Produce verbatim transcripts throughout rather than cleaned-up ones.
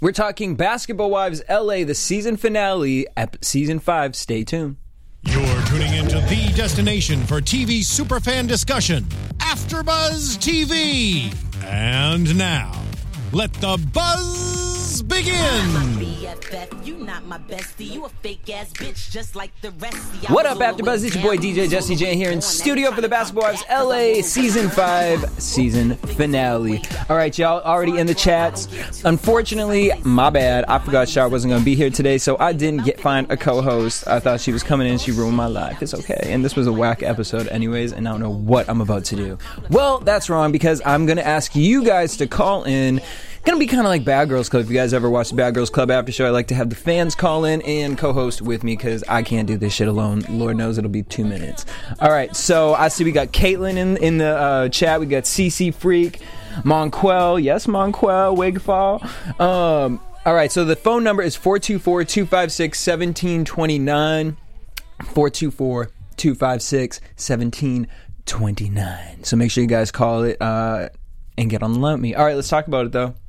We're talking Basketball Wives L A, the season finale, ep- season five. Stay tuned. You're tuning into the destination for T V superfan discussion, AfterBuzz T V. And now, let the buzz begin. What up, AfterBuzz? It's your boy D J Jesse J here in studio for the Basketball Wives L A season five season finale. All right, y'all already in the chats. Unfortunately, my bad. I forgot Shar wasn't going to be here today, so I didn't get find a co-host. I thought she was coming in. She ruined my life. It's okay. And this was a whack episode anyways, and I don't know what I'm about to do. Well, that's wrong because I'm going to ask you guys to call in. Gonna be kind of like Bad Girls Club. If you guys ever watched the Bad Girls Club after show, I like to have the fans call in and co-host with me because I can't do this shit alone. Lord knows it'll be two minutes. All right, so I see we got Caitlin in in the uh, chat. We got C C Freak, Monquel, yes Monquel, Wigfall. Um, all right, so the phone number is four two four, two five six, one seven two nine. four two four, two five six, one seven two nine. So make sure you guys call it uh, and get on the line with me. All right, let's talk about it though.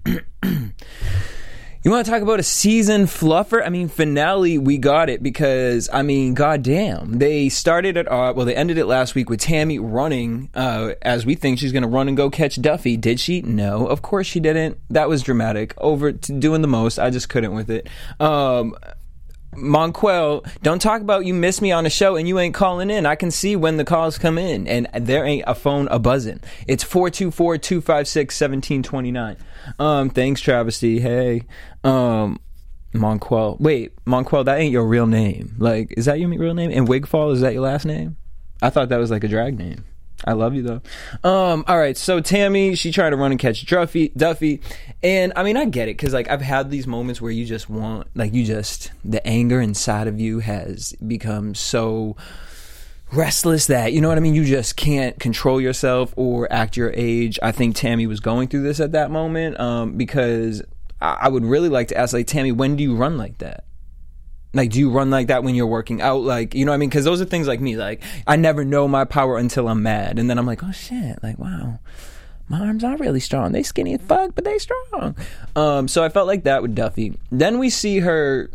You want to talk about a season fluffer? I mean, finale, we got it because, I mean, goddamn. They started it, uh, well, they ended it last week with Tammy running, uh, as we think she's going to run and go catch Duffy. Did she? No, of course she didn't. That was dramatic. Over to doing the most. I just couldn't with it. Um... Monquel, don't talk about you miss me on a show and you ain't calling in. I can see when the calls come in and there ain't a phone a buzzing. It's four two four, two five six, one seven two nine. Um, thanks, Travesty. Hey. Um, Monquel. Wait, Monquel, that ain't your real name. Like, is that your real name? And Wigfall, is that your last name? I thought that was like a drag name. I love you though. Um, all right, so Tammy, she tried to run and catch Duffy, Duffy, and I mean, I get it because like I've had these moments where you just want, like, you just the anger inside of you has become so restless that, you know what I mean, you just can't control yourself or act your age. I think Tammy was going through this at that moment, um, because I, I would really like to ask, like, Tammy, when do you run like that? Like, do you run like that when you're working out? Like, you know what I mean? Because those are things like me. Like, I never know my power until I'm mad. And then I'm like, oh, shit. Like, wow. My arms are really strong. They skinny as fuck, but they strong. Um, so I felt like that with Duffy. Then we see her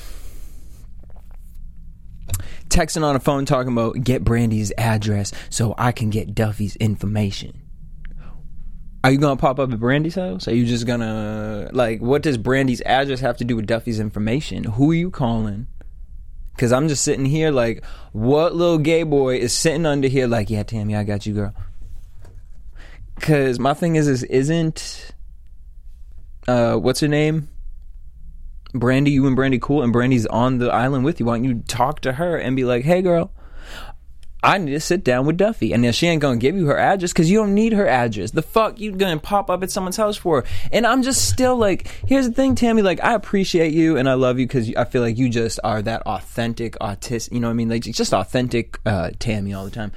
texting on a phone talking about get Brandy's address so I can get Duffy's information. Are you going to pop up at Brandy's house? Are you just going to, like, what does Brandy's address have to do with Duffy's information? Who are you calling? Because I'm just sitting here like, what little gay boy is sitting under here like, yeah, Tammy, I got you, girl. Because my thing is, is isn't, uh, what's her name? Brandy, you and Brandy cool, and Brandy's on the island with you. Why don't you talk to her and be like, hey, girl, I need to sit down with Duffy. And then she ain't gonna give you her address because you don't need her address. The fuck you gonna pop up at someone's house for? And I'm just still like, here's the thing, Tammy, like, I appreciate you and I love you because I feel like you just are that authentic autistic, you know what I mean? Like, just authentic uh, Tammy all the time.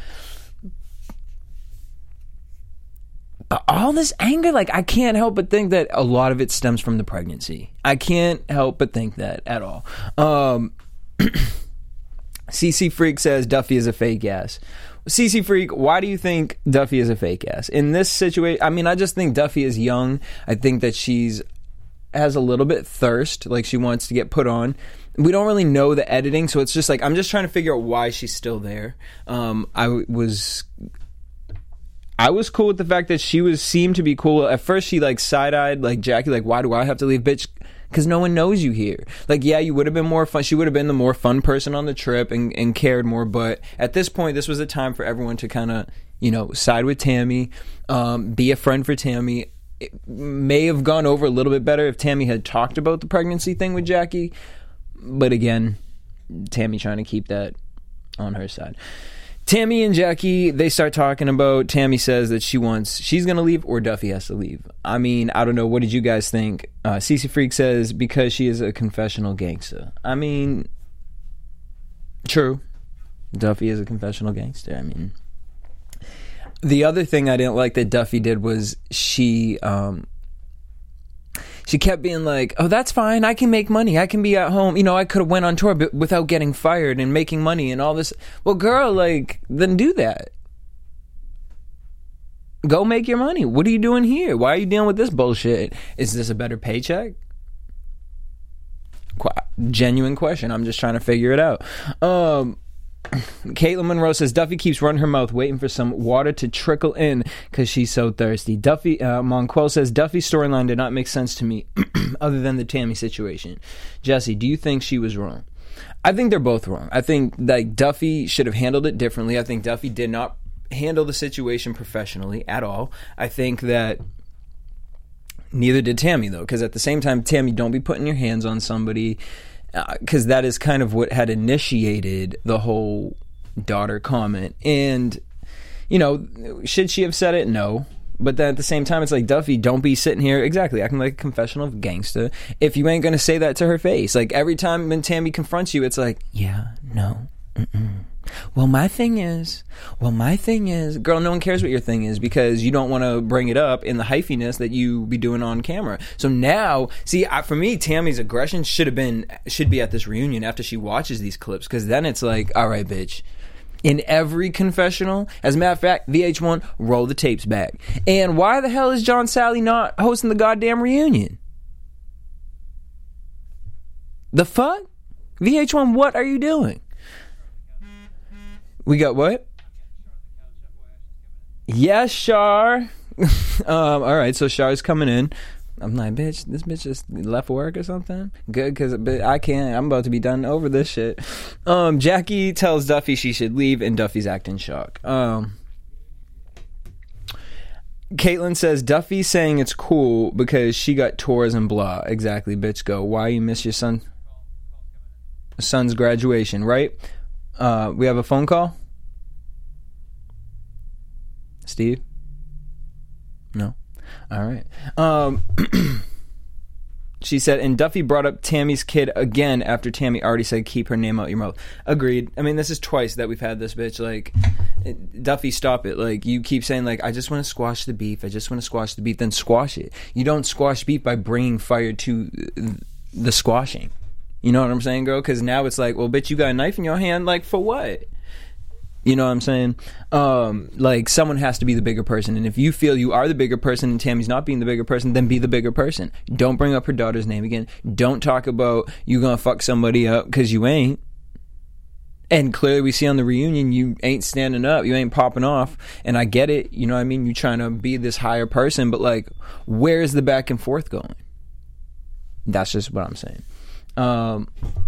But all this anger, like, I can't help but think that a lot of it stems from the pregnancy. I can't help but think that at all. Um... C C Freak says Duffy is a fake ass. C C Freak, why do you think Duffy is a fake ass? In this situation, I mean, I just think Duffy is young. I think that she's has a little bit thirst, like she wants to get put on. We don't really know the editing, so it's just like, I'm just trying to figure out why she's still there. Um, I was... I was cool with the fact that she was seemed to be cool. At first, she like side-eyed like Jackie, like, why do I have to leave, bitch? Because no one knows you here. Like, yeah, you would have been more fun. She would have been the more fun person on the trip and, and cared more. But at this point, this was a time for everyone to kind of, you know, side with Tammy, um, be a friend for Tammy. It may have gone over a little bit better if Tammy had talked about the pregnancy thing with Jackie. But again, Tammy trying to keep that on her side. Tammy and Jackie, they start talking about, Tammy says that she wants, she's going to leave or Duffy has to leave. I mean, I don't know. What did you guys think? Uh, C C Freak says because she is a confessional gangster. I mean, true. Duffy is a confessional gangster. I mean, the other thing I didn't like that Duffy did was she, um, she kept being like, oh, that's fine. I can make money. I can be at home. You know, I could have went on tour but without getting fired and making money and all this. Well, girl, like, then do that. Go make your money. What are you doing here? Why are you dealing with this bullshit? Is this a better paycheck? genuine question. I'm just trying to figure it out. Um, Caitlin Monroe says Duffy keeps running her mouth waiting for some water to trickle in because she's so thirsty. Duffy uh, Monquel says Duffy's storyline did not make sense to me other than the Tammy situation. Jesse, do you think she was wrong? I think they're both wrong. I think like Duffy should have handled it differently. I think Duffy did not handle the situation professionally at all. I think that neither did Tammy, though, because at the same time, Tammy, don't be putting your hands on somebody, because uh, that is kind of what had initiated the whole daughter comment. And, you know, should she have said it? No. But then at the same time, it's like, Duffy, don't be sitting here, exactly, acting like a confessional of gangsta if you ain't going to say that to her face. Like, every time when Tammy confronts you, it's like, yeah, no, mm-mm. Well, my thing is, well, my thing is, girl, no one cares what your thing is because you don't want to bring it up in the hyphiness that you be doing on camera. So now, see, I, for me, Tammy's aggression should have been, should be at this reunion after she watches these clips, because then it's like, all right, bitch. In every confessional, as a matter of fact, V H one, roll the tapes back. And why the hell is John Sally not hosting the goddamn reunion? The fuck? V H one, what are you doing? We got what? Yes, Shar. um, all right, so Shar's coming in. I'm like, bitch, this bitch just left work or something? Good, because I can't. I'm about to be done over this shit. Um, Jackie tells Duffy she should leave, and Duffy's acting shock. Um, Caitlin says, Duffy's saying it's cool because she got tours and blah. Exactly, bitch, go. Why you miss your son? son's graduation, right? Uh, we have a phone call? Steve? No? All right. Um, she said, and Duffy brought up Tammy's kid again after Tammy already said keep her name out your mouth. Agreed. I mean, this is twice that we've had this bitch. Like, Duffy, stop it. Like, you keep saying, like, I just want to squash the beef. I just want to squash the beef. Then squash it. You don't squash beef by bringing fire to the squashing. You know what I'm saying, girl? Because now it's like, well, bitch, you got a knife in your hand. Like, for what? You know what I'm saying? Um, like, someone has to be the bigger person. And if you feel you are the bigger person and Tammy's not being the bigger person, then be the bigger person. Don't bring up her daughter's name again. Don't talk about you gonna fuck somebody up, because you ain't. And clearly we see on the reunion you ain't standing up. You ain't popping off. And I get it. You know what I mean? You trying to be this higher person. But, like, where's the back and forth going? That's just what I'm saying. Um...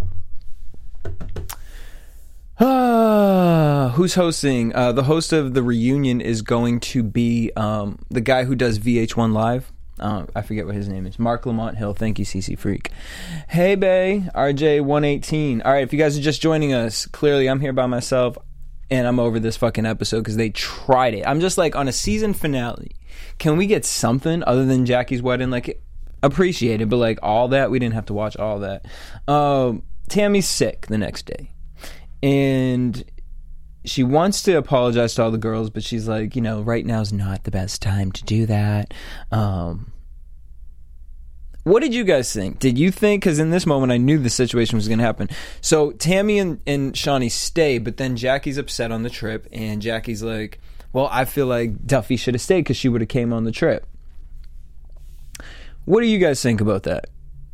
Uh, who's hosting? Uh, the host of the reunion is going to be um, the guy who does V H one Live. Uh, I forget what his name is. Mark Lamont Hill. Thank you, C C Freak. Hey, Bay. R J one eighteen. All right, if you guys are just joining us, clearly I'm here by myself, and I'm over this fucking episode because they tried it. I'm just like, on a season finale, can we get something other than Jackie's wedding? Like, appreciate it, but like all that, we didn't have to watch all that. Um, Tammy's sick the next day. And she wants to apologize to all the girls, but she's like, you know, right now's not the best time to do that. Um, what did you guys think? Did you think, because in this moment I knew the situation was going to happen. So Tammy and, and Shawnee stay, but then Jackie's upset on the trip, and Jackie's like, well, I feel like Duffy should have stayed because she would have came on the trip. What do you guys think about that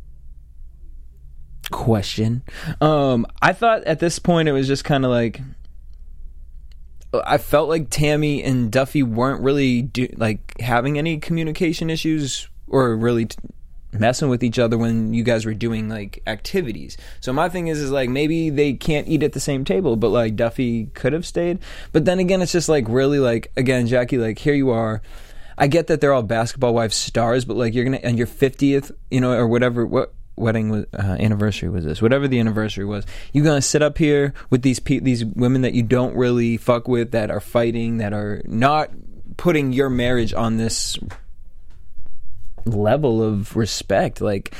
question? Um, I thought at this point it was just kind of like, I felt like Tammy and Duffy weren't really do, like having any communication issues or really t- messing with each other when you guys were doing like activities. So my thing is, is like maybe they can't eat at the same table, but like Duffy could have stayed. But then again, it's just like really like, again, Jackie, like here you are. I get that they're all basketball wives stars, but like you're gonna, and your fiftieth, you know, or whatever, what wedding was, uh, anniversary was this, whatever the anniversary was, you're gonna sit up here with these pe- these women that you don't really fuck with, that are fighting, that are not putting your marriage on this level of respect. Like,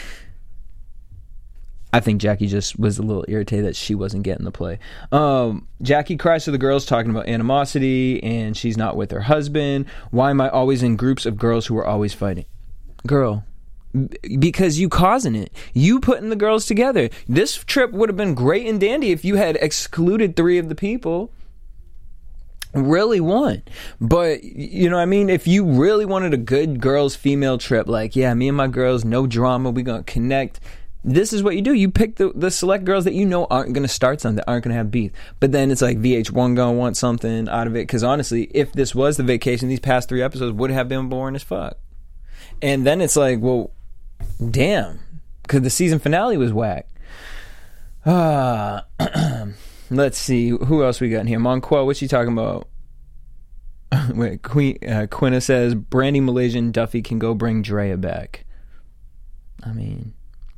I think Jackie just was a little irritated that she wasn't getting the play. Um, Jackie cries to the girls talking about animosity and she's not with her husband. Why am I always in groups of girls who are always fighting? Girl, because you causing it. You putting the girls together. This trip would have been great and dandy if you had excluded three of the people. Really one. But, you know what I mean? If you really wanted a good girls female trip, like, yeah, me and my girls, no drama, we gonna connect. this is what you do. You pick the, the select girls that you know aren't going to start something, aren't going to have beef. But then it's like V H one going to want something out of it. Because honestly, if this was the vacation, these past three episodes would have been boring as fuck. And then it's like, well, damn. Because the season finale was whack. Uh, let's see. Who else we got in here? Monquel, what's she talking about? Wait, Queen, uh, Quinna says, Brandy, Malaysian, Duffy can go bring Drea back. I mean...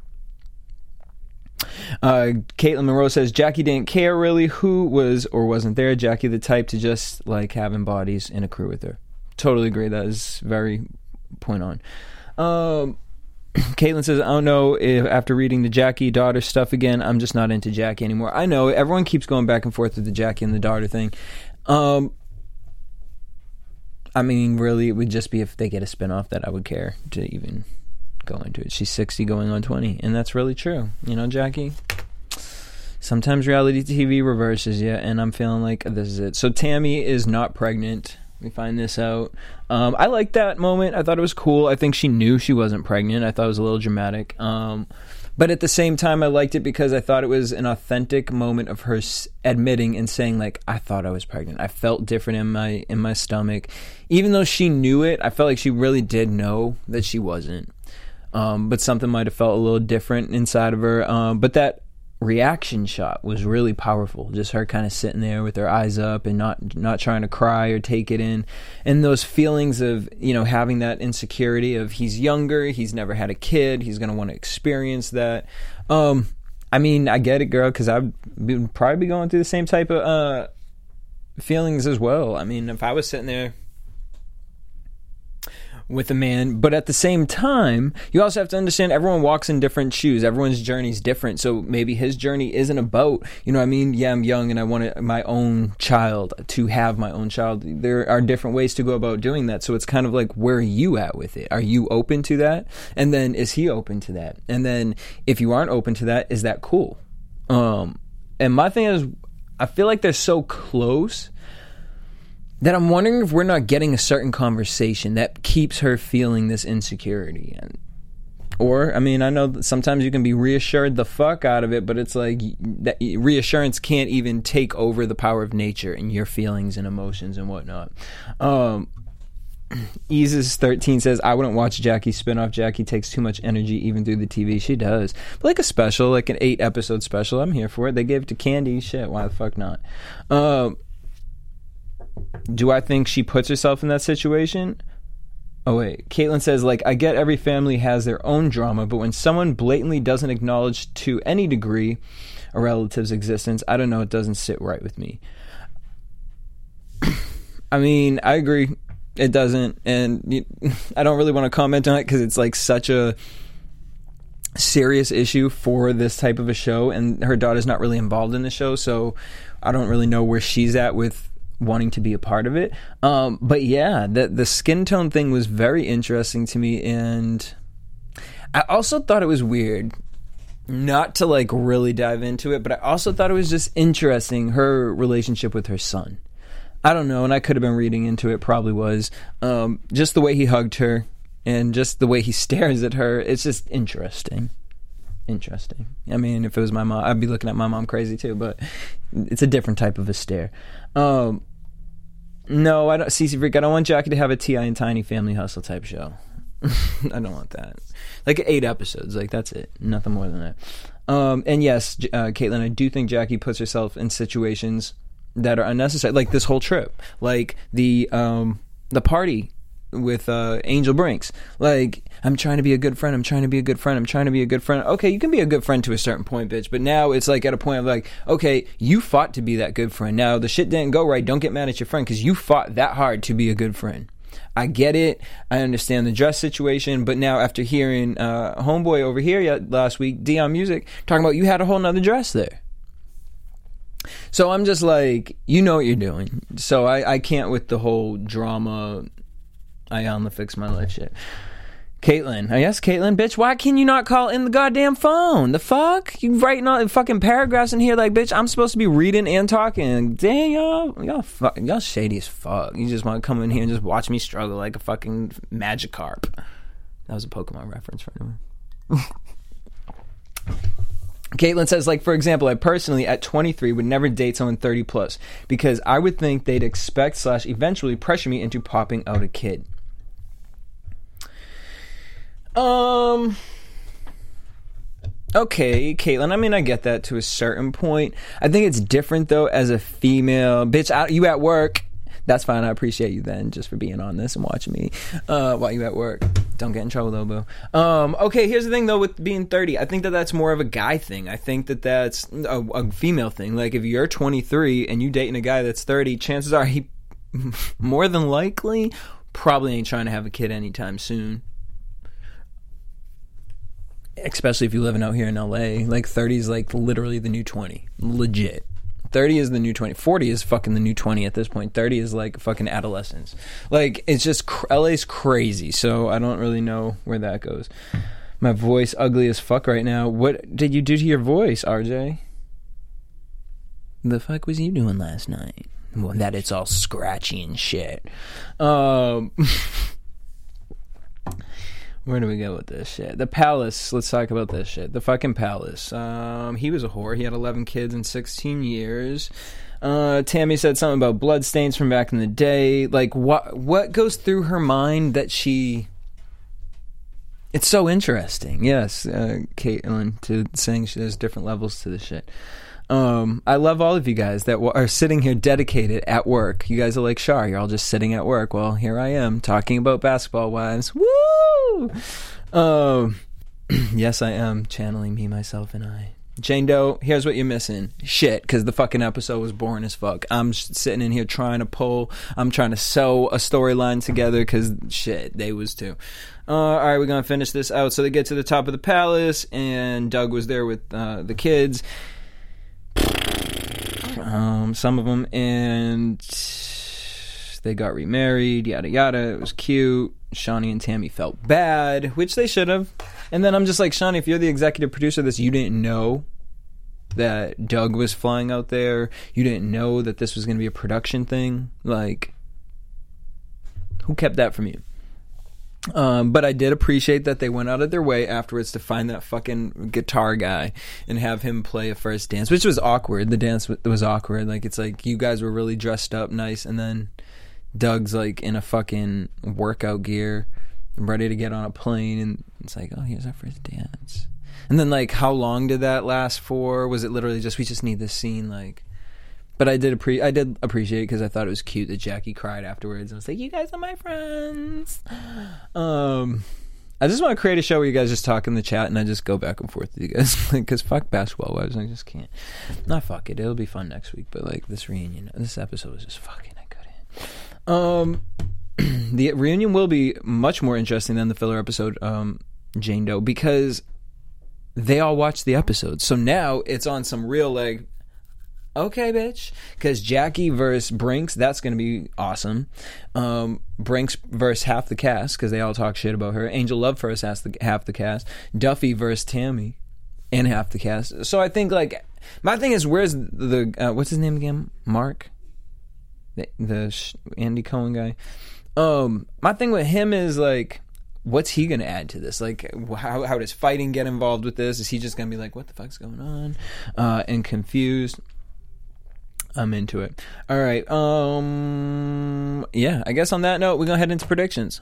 Uh, Caitlin Monroe says Jackie didn't care really who was or wasn't there. Jackie the type to just like having bodies in a crew with her. Totally agree. That is very point on. Um, Caitlin says I don't know if after reading the Jackie daughter stuff again, I'm just not into Jackie anymore. I know everyone keeps going back and forth with the Jackie and the daughter thing. Um, I mean, really, it would just be if they get a spinoff that I would care to even go into it. She's sixty going on twenty, and that's really true. You know, Jackie, sometimes reality T V reverses you, and I'm feeling like this is it. So Tammy is not pregnant. We find this out. Um, I like that moment. I thought it was cool. I think she knew she wasn't pregnant. I thought it was a little dramatic. Um, but at the same time, I liked it because I thought it was an authentic moment of her admitting and saying, like, I thought I was pregnant. I felt different in my in my stomach. Even though she knew it, I felt like she really did know that she wasn't. Um, but something might have felt a little different inside of her. Um, but that reaction shot was really powerful. Just her kind of sitting there with her eyes up and not not trying to cry or take it in. And those feelings of, you know, having that insecurity of he's younger, he's never had a kid, he's going to want to experience that. Um, I mean, I get it, girl, because I'd be, probably be going through the same type of uh, feelings as well. I mean, if I was sitting there with a man, but at the same time, you also have to understand everyone walks in different shoes. Everyone's journey is different. So maybe his journey isn't about, you know what I mean? Yeah, I'm young and I want my own child, to have my own child. There are different ways to go about doing that. So it's kind of like, where are you at with it? Are you open to that? And then is he open to that? And then if you aren't open to that, is that cool? Um, and my thing is, I feel like they're so close that I'm wondering if we're not getting a certain conversation that keeps her feeling this insecurity. And, or, I mean, I know that sometimes you can be reassured the fuck out of it, but it's like that reassurance can't even take over the power of nature and your feelings and emotions and whatnot. Um, Eases thirteen says, I wouldn't watch Jackie's spinoff. Jackie takes too much energy even through the T V. She does. But like a special, like an eight episode special, I'm here for it. They gave it to Candy. Shit, why the fuck not? Um... Do I think she puts herself in that situation? Oh, wait. Caitlin says, like, I get every family has their own drama, but when someone blatantly doesn't acknowledge to any degree a relative's existence, I don't know, it doesn't sit right with me. I mean, I agree. It doesn't. And I don't really want to comment on it because it's, like, such a serious issue for this type of a show, and her daughter's not really involved in the show, so I don't really know where she's at with wanting to be a part of it. Um, but yeah, the, the skin tone thing was very interesting to me, and I also thought it was weird, not to like really dive into it, but I also thought it was just interesting, her relationship with her son. I don't know, and I could have been reading into it, probably was. Um, just the way he hugged her, and just the way he stares at her, it's just interesting. Interesting. I mean, if it was my mom, I'd be looking at my mom crazy too, but it's a different type of a stare. Um, no, I don't. Cece Freak, I don't want Jackie to have a T I and Tiny Family Hustle type show. I don't want that. Like eight episodes, like that's it. Nothing more than that. Um, and yes, uh, Caitlin, I do think Jackie puts herself in situations that are unnecessary, like this whole trip, like the um, the party with uh, Angel Brinks. Like, I'm trying to be a good friend, I'm trying to be a good friend, I'm trying to be a good friend. Okay, you can be a good friend to a certain point, bitch, but now it's like at a point of like, okay, you fought to be that good friend. Now, the shit didn't go right, don't get mad at your friend, because you fought that hard to be a good friend. I get it, I understand the dress situation, but now after hearing uh, Homeboy over here last week, Dion Music, talking about you had a whole nother dress there. So I'm just like, you know what you're doing. So I, I can't with the whole drama, I on the fix my life shit. Caitlin, I guess Caitlin, bitch, why can you not call in the goddamn phone? The fuck? You writing all the fucking paragraphs in here like, bitch, I'm supposed to be reading and talking. Damn, y'all, y'all, fuck, y'all shady as fuck. You just want to come in here and just watch me struggle like a fucking Magikarp. That was a Pokemon reference for anyone. Caitlin says, like, for example, I personally, at twenty-three, would never date someone thirty plus because I would think they'd expect slash eventually pressure me into popping out a kid. Um... Okay, Caitlin, I mean, I get that to a certain point. I think it's different, though, as a female. Bitch, I, you at work. That's fine. I appreciate you then just for being on this and watching me uh, while you at work. Don't get in trouble, though, boo. Um, okay, here's the thing, though, with being thirty. I think that that's more of a guy thing. I think that that's a, a female thing. Like, if you're twenty-three and you dating a guy that's thirty, chances are he, more than likely, probably ain't trying to have a kid anytime soon. Especially if you're living out here in L A. Like, thirty is, like, literally the new twenty. Legit. thirty is the new twenty. forty is fucking the new twenty at this point. thirty is like fucking adolescence. Like, it's just, L A's crazy, so I don't really know where that goes. My voice ugly as fuck right now. What did you do to your voice, R J? The fuck was you doing last night? Well, that it's all scratchy and shit. Um... Where do we go with this shit? The Palace. Let's talk about this shit. The fucking Palace. Um, he was a whore. He had eleven kids in sixteen years. Uh, Tammy said something about bloodstains from back in the day. Like, what what goes through her mind that she... It's so interesting. Yes, uh, Caitlin, to saying she, there's different levels to this shit. Um, I love all of you guys that w- are sitting here dedicated at work. You guys are like, Shar, you're all just sitting at work. Well, here I am talking about Basketball Wives. Woo! Um, yes, I am channeling me, myself, and I. Jane Doe, here's what you're missing. Shit, because the fucking episode was boring as fuck. I'm just sitting in here trying to pull. I'm trying to sew a storyline together because, shit, they was too. Uh, all right, we're going to finish this out. So they get to the top of the palace, and Doug was there with uh, the kids. Um, some of them, and they got remarried, yada yada. It was cute. Shawnee and Tammy felt bad, which they should have. And then I'm just like, Shawnee, if you're the executive producer of this, you didn't know that Doug was flying out there. You didn't know that this was going to be a production thing. Like, who kept that from you? Um, but I did appreciate that they went out of their way afterwards to find that fucking guitar guy and have him play a first dance, which was awkward. The dance was awkward. Like, it's like you guys were really dressed up nice, and then Doug's like in a fucking workout gear, ready to get on a plane, and it's like, oh, here's our first dance. And then, like, how long did that last for? Was it literally just, we just need this scene, like... But I did, appre- I did appreciate it because I thought it was cute that Jackie cried afterwards and was like, you guys are my friends. Um, I just want to create a show where you guys just talk in the chat and I just go back and forth with you guys. Because fuck Basketball Wives, I just can't. Not fuck it, it'll be fun next week. But, like, this reunion, this episode was just fucking, I couldn't. Um, the reunion will be much more interesting than the filler episode, um, Jane Doe, because they all watched the episode. So now it's on some real, like, okay, bitch. Because Jackie versus Brinks, that's going to be awesome. Um, Brinks versus half the cast, because they all talk shit about her. Angel Love versus half the, half the cast. Duffy versus Tammy and half the cast. So I think, like, my thing is, where's the, uh, what's his name again? Mark? The, the Andy Cohen guy. Um, my thing with him is, like, what's he going to add to this? Like, how, how does fighting get involved with this? Is he just going to be like, what the fuck's going on? Uh, and confused? I'm into it. All right. Um. Yeah, I guess on that note, we're going to head into predictions.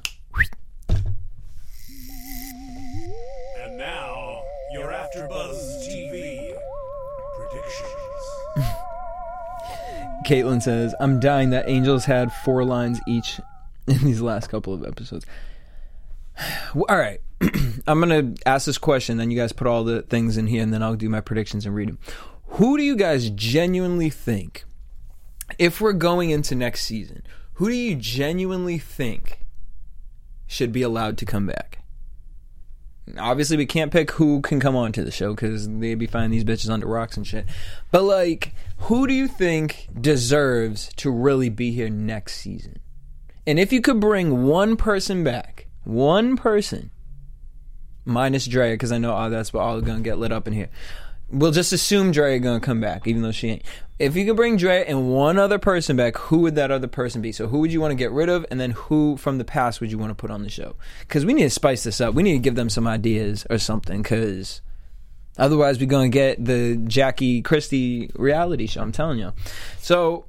And now, your AfterBuzz T V predictions. Caitlin says, I'm dying that Angels had four lines each in these last couple of episodes. All right. I'm going to ask this question, then you guys put all the things in here, and then I'll do my predictions and read them. Who do you guys genuinely think, if we're going into next season, who do you genuinely think should be allowed to come back? Obviously, we can't pick who can come on to the show because they'd be finding these bitches under rocks and shit. But, like, who do you think deserves to really be here next season? And if you could bring one person back, one person, minus Drea, because I know oh, that's what all going to get lit up in here. We'll just assume Drea gonna come back, even though she ain't. If you could bring Drea and one other person back, who would that other person be? So who would you want to get rid of, and then who from the past would you want to put on the show? Because we need to spice this up. We need to give them some ideas or something, because Otherwise, we're going to get the Jackie Christie reality show, I'm telling you. So,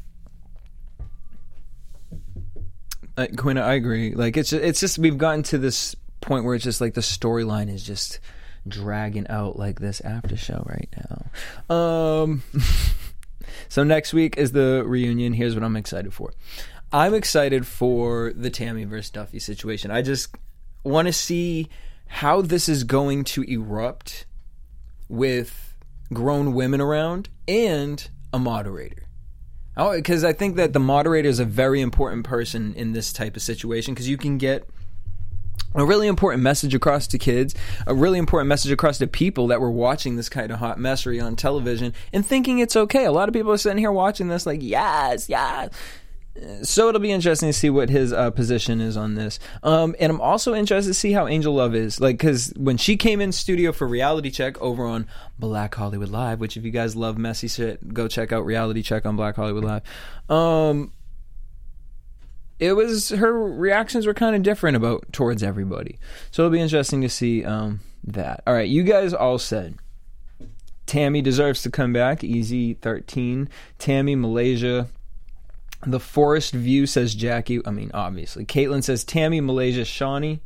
uh, Quinn, I agree. Like, it's, it's just, we've gotten to this point where it's just like the storyline is just dragging out like this after show right now. Um, so next week is the reunion. Here's what I'm excited for. I'm excited for the Tammy versus Duffy situation. I just want to see how this is going to erupt with grown women around and a moderator. Oh, because I think that the moderator is a very important person in this type of situation, because you can get a really important message across to kids, a really important message across to people that were watching this kind of hot messery on television and thinking it's okay. A lot of people are sitting here watching this like, yes, yes. So it'll be interesting to see what his uh, position is on this. Um, and I'm also interested to see how Angel Love is. Like, because when she came in studio for Reality Check over on Black Hollywood Live, which if you guys love messy shit, go check out Reality Check on Black Hollywood Live. Um, it was, her reactions were kind of different about towards everybody. So it'll be interesting to see um, that. All right, you guys all said Tammy deserves to come back. Easy thirteen. Tammy, Malaysia. The Forest View says Jackie. I mean, obviously. Caitlin says Tammy, Malaysia, Shawnee.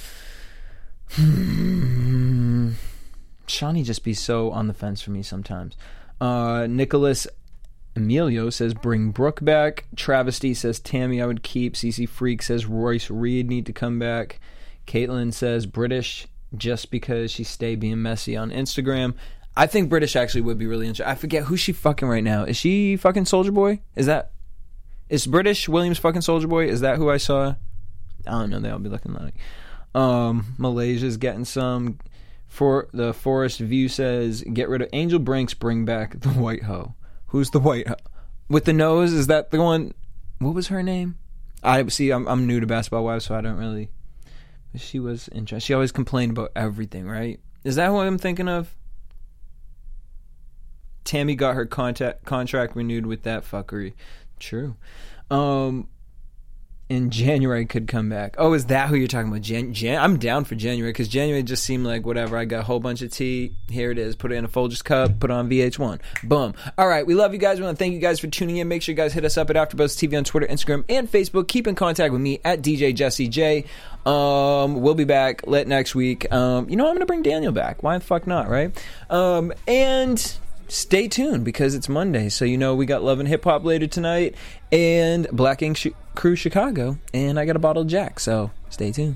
Hmm. Shawnee just be so on the fence for me sometimes. Uh, Nicholas Emilio says bring Brooke back. Travesty says Tammy I would keep. C C Freak says Royce Reed need to come back. Caitlin says British just because she stay being messy on Instagram. I think British actually would be really interesting. I forget who's she fucking right now. Is she fucking Soulja Boy? Is that... Is British Williams fucking Soulja Boy? Is that who I saw? I don't know. They all be looking like. Um, Malaysia's getting some. For the Forest View says, get rid of Angel Brinks, bring back the white hoe. Who's the white hoe? With the nose? Is that the one? What was her name? I see. I'm I'm new to Basketball Wives, so I don't really. But she was interesting. She always complained about everything, right? Is that who I'm thinking of? Tammy got her contact, contract renewed with that fuckery. True. Um, in January could come back. Oh, is that who you're talking about? Jan- Jan- I'm down for January, because January just seemed like whatever. I got a whole bunch of tea. Here it is. Put it in a Folgers cup. Put it on V H one. Boom. All right. We love you guys. We want to thank you guys for tuning in. Make sure you guys hit us up at AfterBuzz T V on Twitter, Instagram, and Facebook. Keep in contact with me at D J Jesse J. Um, we'll be back late next week. Um, you know, I'm going to bring Daniel back. Why the fuck not, right? Um, and... Stay tuned, because it's Monday, so you know we got Love and Hip Hop later tonight, and Black Ink Sh- Crew Chicago, and I got a bottle of Jack, so stay tuned.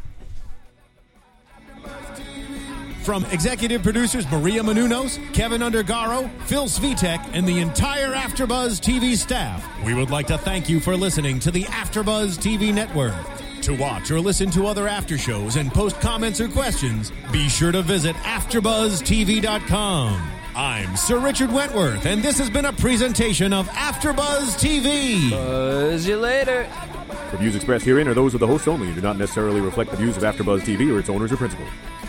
From executive producers Maria Menounos, Kevin Undergaro, Phil Svitek, and the entire AfterBuzz T V staff, we would like to thank you for listening to the AfterBuzz T V network. To watch or listen to other after shows and post comments or questions, be sure to visit after buzz T V dot com. I'm Sir Richard Wentworth, and this has been a presentation of AfterBuzz T V. Buzz you later. The views expressed herein are those of the hosts only and do not necessarily reflect the views of AfterBuzz T V or its owners or principals.